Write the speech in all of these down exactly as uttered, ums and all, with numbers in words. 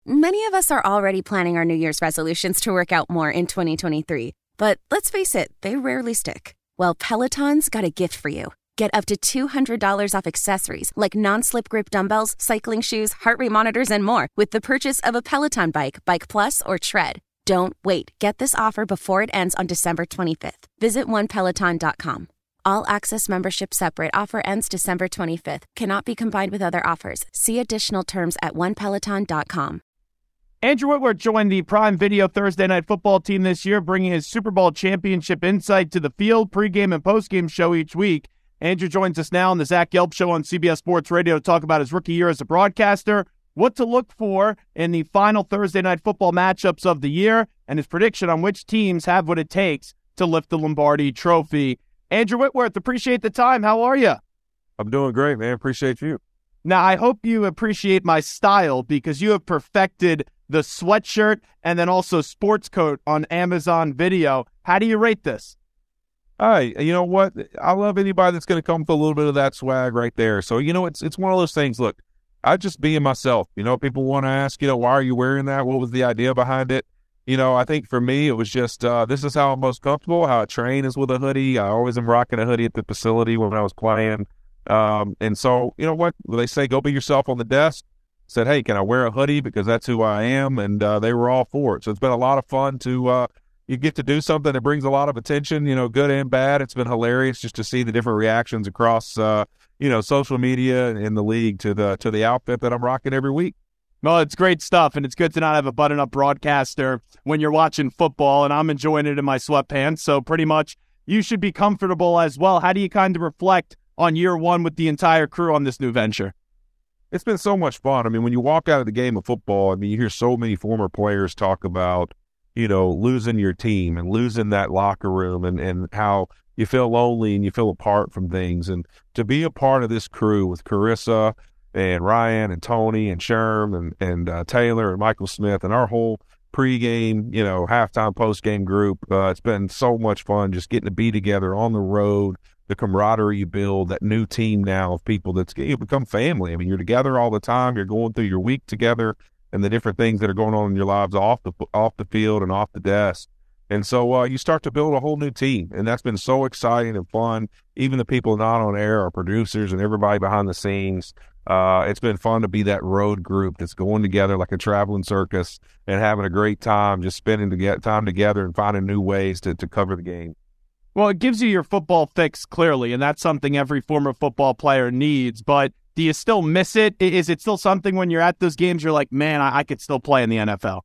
Many of us are already planning our New Year's resolutions to work out more in twenty twenty-three. But let's face it, they rarely stick. Well, Peloton's got a gift for you. Get up to two hundred dollars off accessories like non-slip grip dumbbells, cycling shoes, heart rate monitors, and more with the purchase of a Peloton bike, Bike Plus, or Tread. Don't wait. Get this offer before it ends on December twenty-fifth. Visit one peloton dot com. All access membership separate. Offer ends December twenty-fifth. Cannot be combined with other offers. See additional terms at one peloton dot com. Andrew Whitworth joined the Prime Video Thursday Night Football team this year, bringing his Super Bowl championship insight to the field, pregame and postgame show each week. Andrew joins us now on the Zach Gelb Show on C B S Sports Radio to talk about his rookie year as a broadcaster, what to look for in the final Thursday Night Football matchups of the year, and his prediction on which teams have what it takes to lift the Lombardi Trophy. Andrew Whitworth, appreciate the time. How are you? I'm doing great, man. Appreciate you. Now, I hope you appreciate my style because you have perfected the sweatshirt and then also sports coat on Amazon Video. How do you rate this? All right, you know what? I love anybody that's going to come with a little bit of that swag right there. So, you know, it's it's one of those things. Look, I just being myself. You know, people want to ask, you know, why are you wearing that? What was the idea behind it? You know, I think for me, it was just uh, this is how I'm most comfortable. How I train is with a hoodie. I always am rocking a hoodie at the facility when I was playing. Um, and so, you know what? They say go be yourself on the desk. Said, hey, can I wear a hoodie because that's who I am? And uh, they were all for it. So it's been a lot of fun to uh, you get to do something that brings a lot of attention, you know, good and bad. It's been hilarious just to see the different reactions across, uh, you know, social media and in the league to the to the outfit that I'm rocking every week. Well, it's great stuff, and it's good to not have a button-up broadcaster when you're watching football, and I'm enjoying it in my sweatpants, so pretty much you should be comfortable as well. How do you kind of reflect on year one with the entire crew on this new venture? It's been so much fun. I mean, when you walk out of the game of football, I mean, you hear so many former players talk about, you know, losing your team and losing that locker room and, and how you feel lonely and you feel apart from things. And to be a part of this crew with Carissa and Ryan and Tony and Sherm and, and uh, Taylor and Michael Smith and our whole pregame, you know, halftime, postgame group, uh, it's been so much fun just getting to be together on the road. The camaraderie you build, that new team now of people that's you become family. I mean, you're together all the time. You're going through your week together and the different things that are going on in your lives off the off the field and off the desk. And so uh, you start to build a whole new team, and that's been so exciting and fun. Even the people not on air, our producers and everybody behind the scenes, uh, it's been fun to be that road group that's going together like a traveling circus and having a great time, just spending to get time together and finding new ways to, to cover the game. Well, it gives you your football fix, clearly, and that's something every former football player needs. But do you still miss it? Is it still something when you're at those games you're like, man, I, I could still play in the N F L?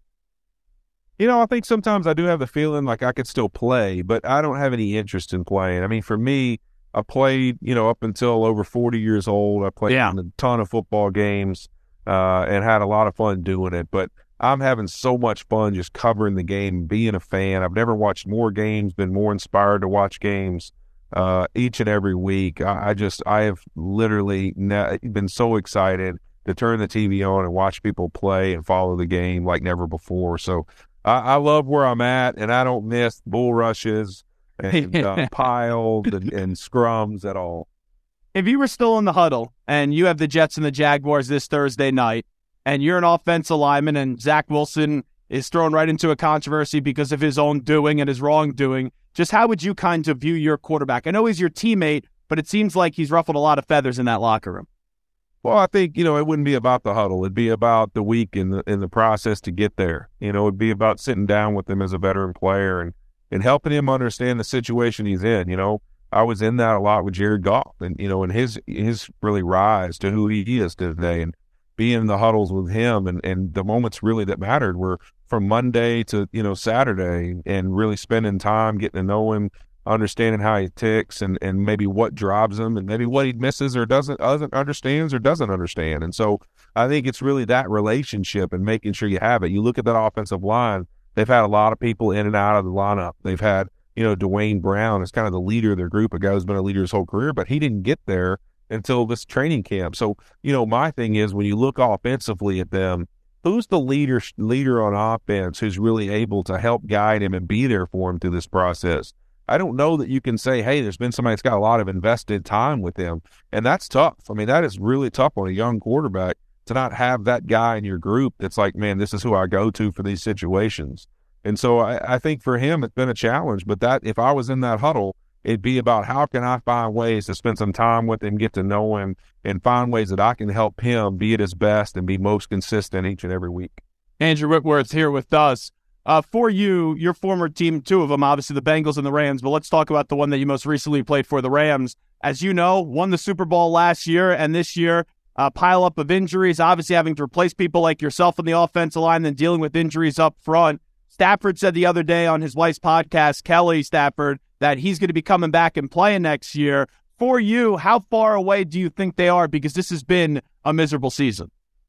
You know, I think sometimes I do have the feeling like I could still play, but I don't have any interest in playing. I mean, for me, I played, you know, up until over forty years old. I played yeah. in a ton of football games uh, and had a lot of fun doing it. But I'm having so much fun just covering the game, being a fan. I've never watched more games, been more inspired to watch games uh, each and every week. I, I just, I have literally ne- been so excited to turn the T V on and watch people play and follow the game like never before. So I, I love where I'm at, and I don't miss bull rushes and uh, piles and, and scrums at all. If you were still in the huddle and you have the Jets and the Jaguars this Thursday night, and you're an offensive lineman, and Zach Wilson is thrown right into a controversy because of his own doing and his wrongdoing, just how would you kind of view your quarterback? I know he's your teammate, but it seems like he's ruffled a lot of feathers in that locker room. Well, I think, you know, it wouldn't be about the huddle. It'd be about the week in the in the process to get there. You know, it'd be about sitting down with him as a veteran player and, and helping him understand the situation he's in. You know, I was in that a lot with Jared Goff and, you know, and his his really rise to who he is today. And being in the huddles with him and, and the moments really that mattered were from Monday to, you know, Saturday, and really spending time getting to know him, understanding how he ticks and, and maybe what drives him and maybe what he misses or doesn't, doesn't understands or doesn't understand. And so I think it's really that relationship and making sure you have it. You look at that offensive line, they've had a lot of people in and out of the lineup. They've had, you know, Dwayne Brown is kind of the leader of their group, a guy who's been a leader his whole career, but he didn't get there until this training camp. So, you know, my thing is when you look offensively at them, who's the leader leader on offense who's really able to help guide him and be there for him through this process? I don't know that you can say, hey, there's been somebody that's got a lot of invested time with him. And that's tough. I mean, that is really tough on a young quarterback to not have that guy in your group that's like, man, this is who I go to for these situations. And so I, I think for him, it's been a challenge. But that if I was in that huddle, it'd be about how can I find ways to spend some time with him, get to know him, and find ways that I can help him be at his best and be most consistent each and every week. Andrew Whitworth here with us. Uh, for you, your former team, two of them, obviously the Bengals and the Rams, but let's talk about the one that you most recently played for, the Rams. As you know, won the Super Bowl last year, and this year, a pile up of injuries, obviously having to replace people like yourself on the offensive line, then dealing with injuries up front. Stafford said the other day on his wife's podcast, Kelly Stafford, that he's going to be coming back and playing next year. For you, how far away do you think they are? Because this has been a miserable season.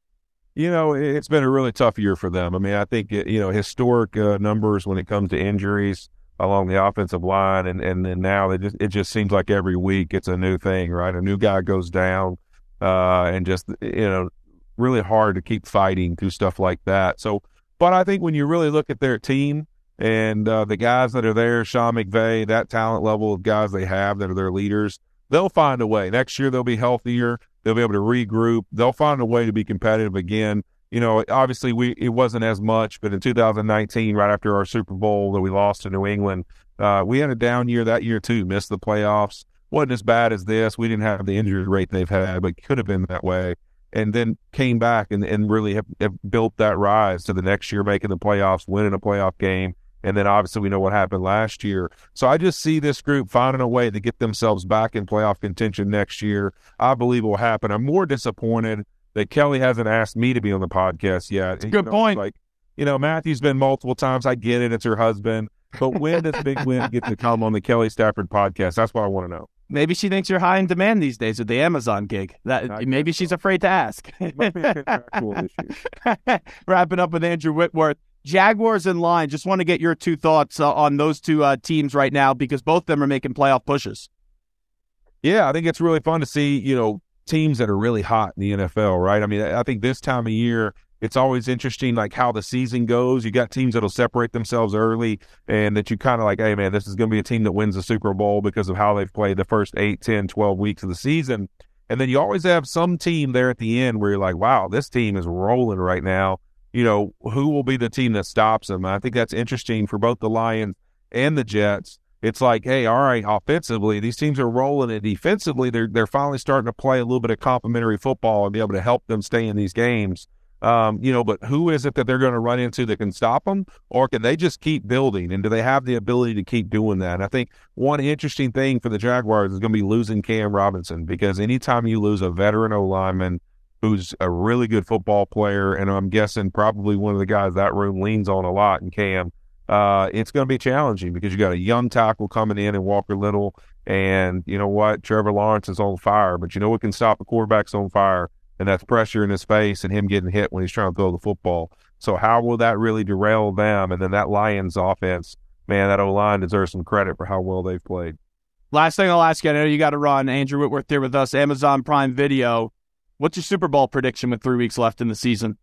You know, it's been a really tough year for them. I mean, I think, you know, historic uh, numbers when it comes to injuries along the offensive line. And, and then now it just, it just seems like every week it's a new thing, right? A new guy goes down uh, and just, you know, really hard to keep fighting through stuff like that. So, but I think when you really look at their team and uh, the guys that are there, Sean McVay, that talent level of guys they have that are their leaders, they'll find a way. Next year they'll be healthier. They'll be able to regroup. They'll find a way to be competitive again. You know, obviously we it wasn't as much, but in two thousand nineteen, right after our Super Bowl that we lost to New England, uh, we had a down year that year too, missed the playoffs. Wasn't as bad as this. We didn't have the injury rate they've had, but could have been that way. And then came back and, and really have, have built that rise to the next year, making the playoffs, winning a playoff game. And then obviously we know what happened last year. So I just see this group finding a way to get themselves back in playoff contention next year. I believe it will happen. I'm more disappointed that Kelly hasn't asked me to be on the podcast yet. That's a good you know, point. Like, you know, Matthew's been multiple times. I get it. It's her husband. But when does Big Win get to come on the Kelly Stafford podcast? That's what I want to know. Maybe she thinks you're high in demand these days with the Amazon gig. That I Maybe she's so. afraid to ask. It might be a contractual issue. Wrapping up with Andrew Whitworth. Jaguars in line. Just want to get your two thoughts uh, on those two uh, teams right now because both of them are making playoff pushes. Yeah, I think it's really fun to see, you know, teams that are really hot in the N F L, right? I mean, I think this time of year, it's always interesting, like how the season goes. You got teams that'll separate themselves early and that you kind of like, hey, man, this is going to be a team that wins the Super Bowl because of how they've played the first eight, ten, twelve weeks of the season. And then you always have some team there at the end where you're like, wow, this team is rolling right now. You know, who will be the team that stops them? I think that's interesting for both the Lions and the Jets. It's like, hey, all right, offensively, these teams are rolling, and defensively, they're they're finally starting to play a little bit of complementary football and be able to help them stay in these games. Um, you know, but who is it that they're going to run into that can stop them, or can they just keep building? And do they have the ability to keep doing that? And I think one interesting thing for the Jaguars is going to be losing Cam Robinson, because anytime you lose a veteran O-lineman who's a really good football player, and I'm guessing probably one of the guys that room leans on a lot in Cam, uh, it's going to be challenging because you got a young tackle coming in and Walker Little, and you know what? Trevor Lawrence is on fire, but you know what can stop a quarterback's on fire, and that's pressure in his face and him getting hit when he's trying to throw the football. So how will that really derail them? And then that Lions offense, man, that O-line deserves some credit for how well they've played. Last thing I'll ask you, I know you got to run. Andrew Whitworth here with us, Amazon Prime Video. What's your Super Bowl prediction with three weeks left in the season?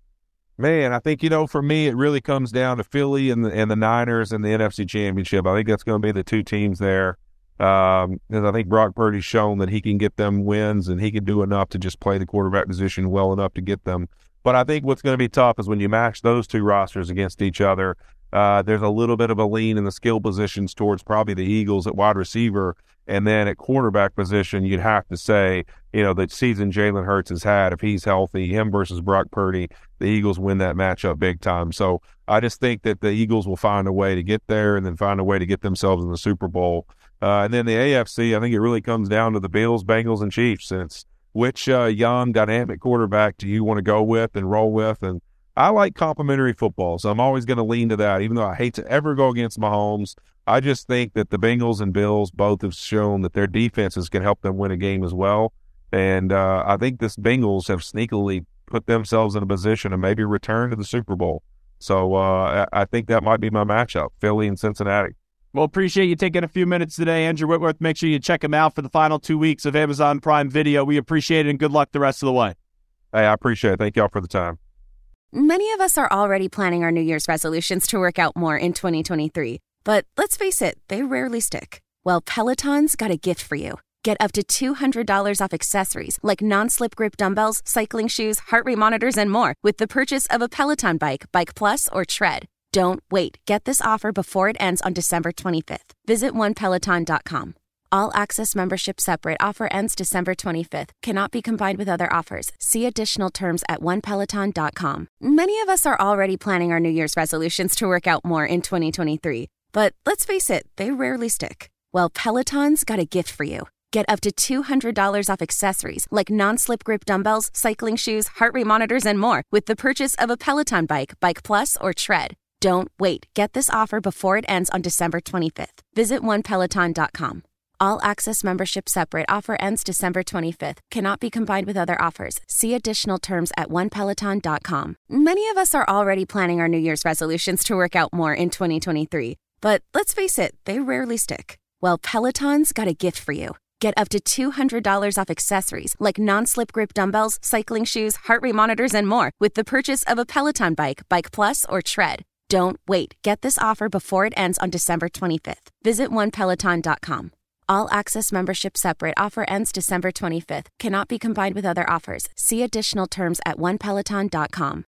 Man, I think, you know, for me, it really comes down to Philly and the, and the Niners and the N F C Championship. I think that's going to be the two teams there. Um, because I think Brock Purdy's shown that he can get them wins and he can do enough to just play the quarterback position well enough to get them. But I think what's going to be tough is when you match those two rosters against each other, uh, there's a little bit of a lean in the skill positions towards probably the Eagles at wide receiver. And then at quarterback position, you'd have to say, you know, the season Jalen Hurts has had, if he's healthy, him versus Brock Purdy, the Eagles win that matchup big time. So I just think that the Eagles will find a way to get there and then find a way to get themselves in the Super Bowl. Uh, and then the A F C, I think it really comes down to the Bills, Bengals, and Chiefs. And it's which uh, young, dynamic quarterback do you want to go with and roll with? And I like complimentary football, so I'm always going to lean to that, even though I hate to ever go against Mahomes. I just think that the Bengals and Bills both have shown that their defenses can help them win a game as well. And uh, I think this Bengals have sneakily put themselves in a position to maybe return to the Super Bowl. So uh, I think that might be my matchup, Philly and Cincinnati. Well, appreciate you taking a few minutes today, Andrew Whitworth. Make sure you check him out for the final two weeks of Amazon Prime Video. We appreciate it, and good luck the rest of the way. Hey, I appreciate it. Thank y'all for the time. Many of us are already planning our New Year's resolutions to work out more in twenty twenty-three. But let's face it, they rarely stick. Well, Peloton's got a gift for you. Get up to two hundred dollars off accessories like non-slip grip dumbbells, cycling shoes, heart rate monitors, and more with the purchase of a Peloton bike, Bike Plus, or Tread. Don't wait. Get this offer before it ends on December twenty-fifth. Visit one peloton dot com. All access membership separate. Offer ends December twenty-fifth. Cannot be combined with other offers. See additional terms at one peloton dot com. Many of us are already planning our New Year's resolutions to work out more in twenty twenty-three. But let's face it, they rarely stick. Well, Peloton's got a gift for you. Get up to two hundred dollars off accessories like non-slip grip dumbbells, cycling shoes, heart rate monitors, and more with the purchase of a Peloton bike, Bike Plus, or Tread. Don't wait. Get this offer before it ends on December twenty-fifth. Visit one peloton dot com. All access membership separate. Offer ends December twenty-fifth. Cannot be combined with other offers. See additional terms at one peloton dot com. Many of us are already planning our New Year's resolutions to work out more in twenty twenty-three. But let's face it, they rarely stick. Well, Peloton's got a gift for you. Get up to two hundred dollars off accessories like non-slip grip dumbbells, cycling shoes, heart rate monitors, and more with the purchase of a Peloton bike, Bike Plus, or Tread. Don't wait. Get this offer before it ends on December twenty-fifth. Visit one peloton dot com. All access membership separate. Offer ends December twenty-fifth. Cannot be combined with other offers. See additional terms at one peloton dot com.